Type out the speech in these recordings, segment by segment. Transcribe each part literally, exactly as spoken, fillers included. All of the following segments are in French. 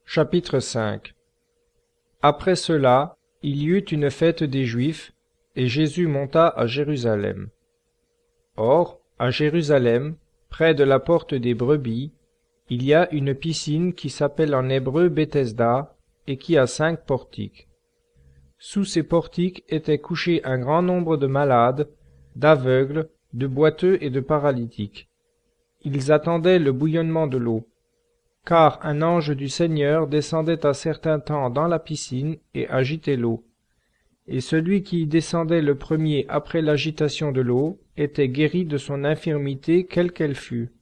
Chapitre cinq. Après cela, il y eut une fête des Juifs, et Jésus monta à Jérusalem. Or, à Jérusalem, près de la porte des brebis, il y a une piscine qui s'appelle en hébreu Bethesda, et qui a cinq portiques. Sous ces portiques étaient couchés un grand nombre de malades, d'aveugles, de boiteux et de paralytiques. Ils attendaient le bouillonnement de l'eau. Car un ange du Seigneur descendait à certain temps dans la piscine et agitait l'eau. Et celui qui y descendait le premier après l'agitation de l'eau était guéri de son infirmité quelle qu'elle fût.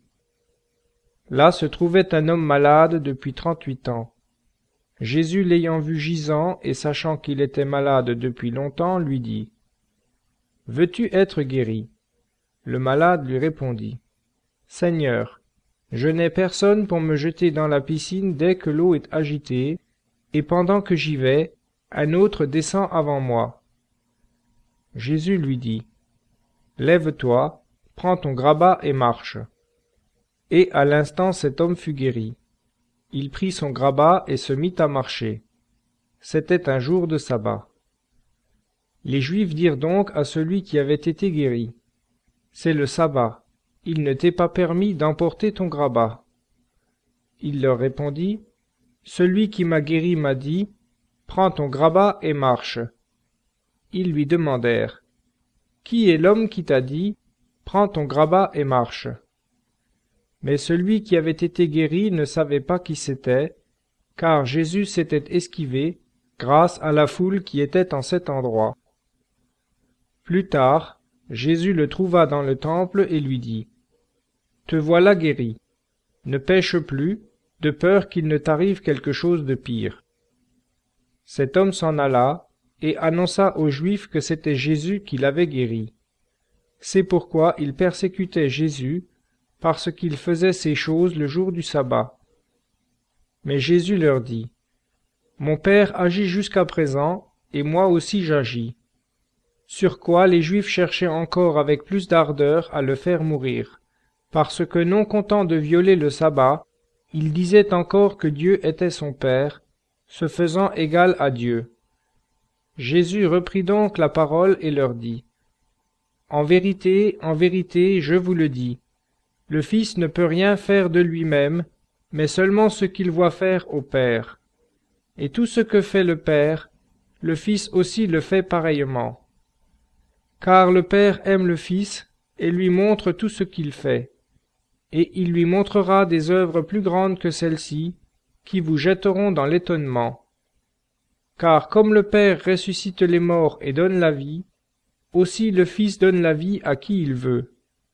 Là se trouvait un homme malade depuis trente-huit ans. Jésus l'ayant vu gisant et sachant qu'il était malade depuis longtemps, lui dit : « Veux-tu être guéri ? » Le malade lui répondit : « Seigneur, je n'ai personne pour me jeter dans la piscine dès que l'eau est agitée, et pendant que j'y vais, un autre descend avant moi. » Jésus lui dit : « Lève-toi, prends ton grabat et marche. » Et à l'instant cet homme fut guéri. Il prit son grabat et se mit à marcher. C'était un jour de sabbat. Les Juifs dirent donc à celui qui avait été guéri : « C'est le sabbat. Il ne t'est pas permis d'emporter ton grabat. » Il leur répondit : « Celui qui m'a guéri m'a dit : prends ton grabat et marche. » Ils lui demandèrent : « Qui est l'homme qui t'a dit : prends ton grabat et marche ? » Mais celui qui avait été guéri ne savait pas qui c'était, car Jésus s'était esquivé grâce à la foule qui était en cet endroit. Plus tard, Jésus le trouva dans le temple et lui dit : « Te voilà guéri. Ne pêche plus, de peur qu'il ne t'arrive quelque chose de pire. » Cet homme s'en alla et annonça aux Juifs que c'était Jésus qui l'avait guéri. C'est pourquoi ils persécutaient Jésus, parce qu'il faisait ces choses le jour du sabbat. Mais Jésus leur dit : « Mon Père agit jusqu'à présent, et moi aussi j'agis. » Sur quoi les Juifs cherchaient encore avec plus d'ardeur à le faire mourir, parce que non content de violer le sabbat, il disait encore que Dieu était son Père, se faisant égal à Dieu. Jésus reprit donc la parole et leur dit : « En vérité, en vérité, je vous le dis, le Fils ne peut rien faire de lui-même, mais seulement ce qu'il voit faire au Père. Et tout ce que fait le Père, le Fils aussi le fait pareillement. Car le Père aime le Fils et lui montre tout ce qu'il fait. Et il lui montrera des œuvres plus grandes que celles-ci, qui vous jetteront dans l'étonnement. Car comme le Père ressuscite les morts et donne la vie, aussi le Fils donne la vie à qui il veut.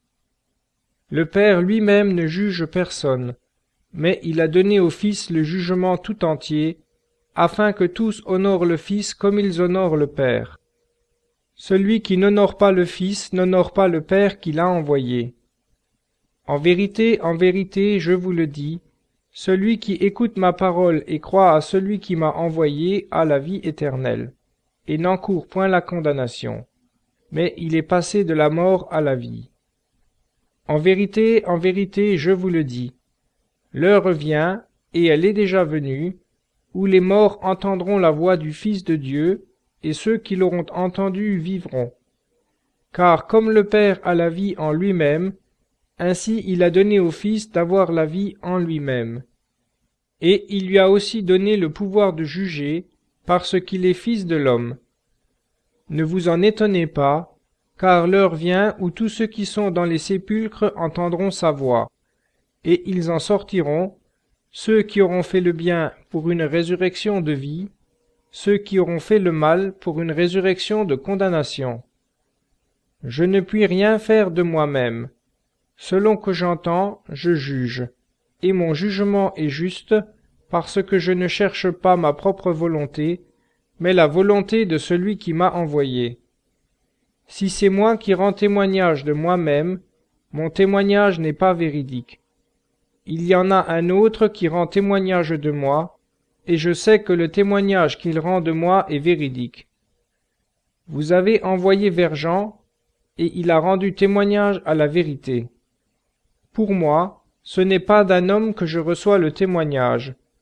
Le Père lui-même ne juge personne, mais il a donné au Fils le jugement tout entier, afin que tous honorent le Fils comme ils honorent le Père. Celui qui n'honore pas le Fils n'honore pas le Père qui l'a envoyé. En vérité, en vérité, je vous le dis, celui qui écoute ma parole et croit à celui qui m'a envoyé a la vie éternelle, et n'encourt point la condamnation, mais il est passé de la mort à la vie. En vérité, en vérité, je vous le dis, l'heure vient, et elle est déjà venue, où les morts entendront la voix du Fils de Dieu, et ceux qui l'auront entendu vivront. Car comme le Père a la vie en lui-même, ainsi il a donné au Fils d'avoir la vie en lui-même. Et il lui a aussi donné le pouvoir de juger, parce qu'il est Fils de l'homme. Ne vous en étonnez pas, car l'heure vient où tous ceux qui sont dans les sépulcres entendront sa voix, et ils en sortiront, ceux qui auront fait le bien pour une résurrection de vie, ceux qui auront fait le mal pour une résurrection de condamnation. Je ne puis rien faire de moi-même. Selon que j'entends, je juge, et mon jugement est juste, parce que je ne cherche pas ma propre volonté, mais la volonté de celui qui m'a envoyé. Si c'est moi qui rends témoignage de moi-même, mon témoignage n'est pas véridique. Il y en a un autre qui rend témoignage de moi, et je sais que le témoignage qu'il rend de moi est véridique. Vous avez envoyé vers Jean, et il a rendu témoignage à la vérité. Pour moi, ce n'est pas d'un homme que je reçois le témoignage,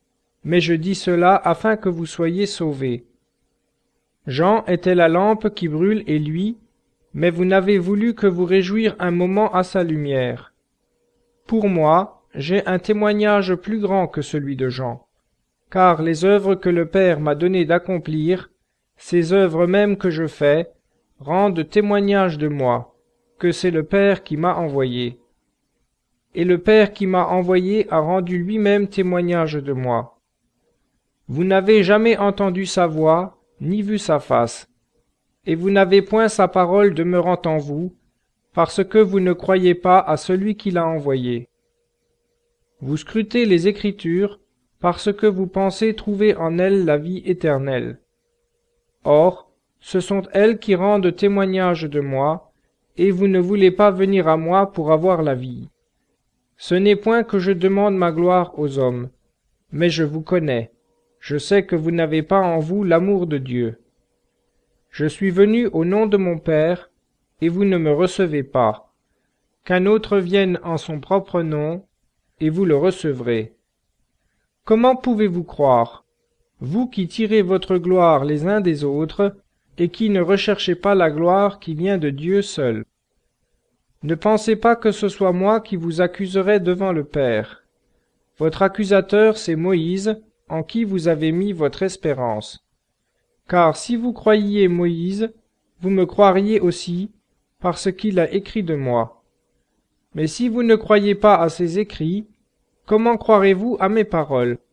mais je dis cela afin que vous soyez sauvés. Jean était la lampe qui brûle et luit, mais vous n'avez voulu que vous réjouir un moment à sa lumière. Pour moi, j'ai un témoignage plus grand que celui de Jean, car les œuvres que le Père m'a donné d'accomplir, ces œuvres mêmes que je fais, rendent témoignage de moi, que c'est le Père qui m'a envoyé. Et le Père qui m'a envoyé a rendu lui-même témoignage de moi. Vous n'avez jamais entendu sa voix, ni vu sa face, et vous n'avez point sa parole demeurant en vous, parce que vous ne croyez pas à celui qui l'a envoyé. Vous scrutez les Écritures, parce que vous pensez trouver en elles la vie éternelle. Or, ce sont elles qui rendent témoignage de moi, et vous ne voulez pas venir à moi pour avoir la vie. Ce n'est point que je demande ma gloire aux hommes, mais je vous connais. Je sais que vous n'avez pas en vous l'amour de Dieu. Je suis venu au nom de mon Père, et vous ne me recevez pas. Qu'un autre vienne en son propre nom, et vous le recevrez. Comment pouvez-vous croire, vous qui tirez votre gloire les uns des autres, et qui ne recherchez pas la gloire qui vient de Dieu seul? Ne pensez pas que ce soit moi qui vous accuserai devant le Père. Votre accusateur, c'est Moïse, en qui vous avez mis votre espérance. Car si vous croyiez Moïse, vous me croiriez aussi, parce qu'il a écrit de moi. Mais si vous ne croyez pas à ses écrits, comment croirez-vous à mes paroles?